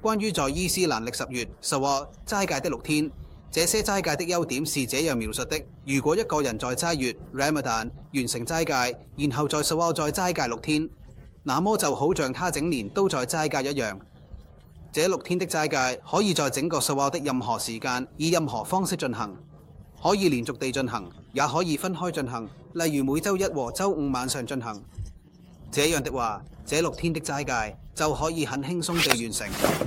關於在伊斯蘭歷10月受話齋戒的6天，這些齋戒的優點是這樣描述的：如果一個人在齋月 Ramadan 完成齋戒，然後在受話再齋戒6天，那麼就好像他整年都在齋戒一樣。這6天的齋戒可以在整個受話的任何時間以任何方式進行，可以連續地進行，也可以分開進行，例如每週1和週5晚上進行。這樣的話，這6天的齋戒就可以很輕鬆地完成。